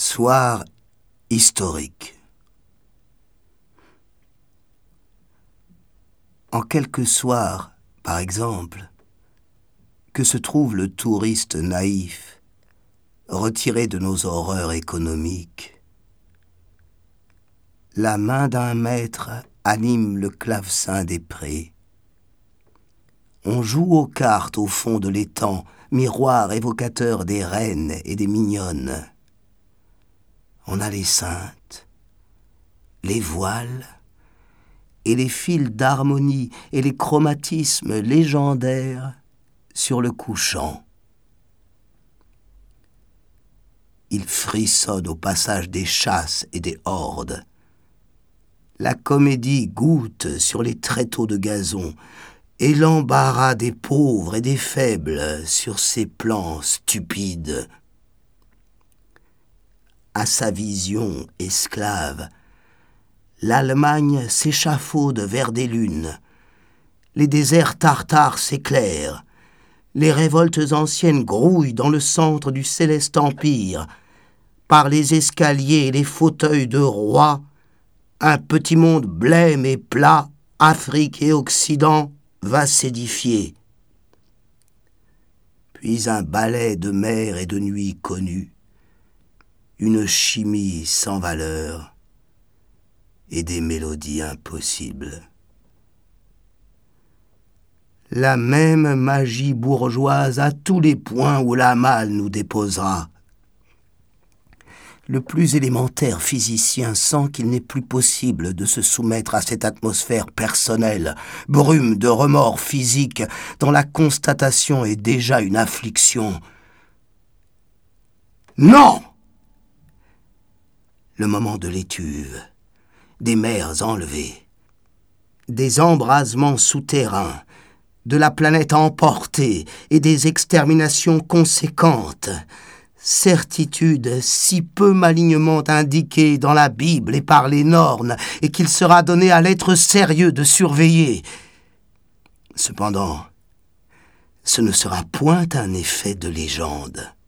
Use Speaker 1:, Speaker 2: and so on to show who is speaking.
Speaker 1: Soir historique. En quelques soirs, par exemple, que se trouve le touriste naïf, retiré de nos horreurs économiques. La main d'un maître anime le clavecin des prés. On joue aux cartes au fond de l'étang, miroir évocateur des reines et des mignonnes. On a les saintes, les voiles, et les fils d'harmonie et les chromatismes légendaires sur le couchant. Il frissonne au passage des chasses et des hordes. La comédie goutte sur les tréteaux de gazon et l'embarras des pauvres et des faibles sur ces plans stupides. À sa vision esclave, l'Allemagne s'échafaude vers des lunes. Les déserts tartares s'éclairent. Les révoltes anciennes grouillent dans le centre du céleste empire. Par les escaliers et les fauteuils de rois, un petit monde blême et plat, Afrique et Occident, va s'édifier. Puis un ballet de mer et de nuit connus, une chimie sans valeur et des mélodies impossibles. La même magie bourgeoise à tous les points où la malle nous déposera. Le plus élémentaire physicien sent qu'il n'est plus possible de se soumettre à cette atmosphère personnelle, brume de remords physiques, dont la constatation est déjà une affliction. Non! Le moment de l'étuve, des mers enlevées, des embrasements souterrains, de la planète emportée et des exterminations conséquentes, certitude si peu malignement indiquée dans la Bible et par les nornes, et qu'il sera donné à l'être sérieux de surveiller. Cependant, ce ne sera point un effet de légende.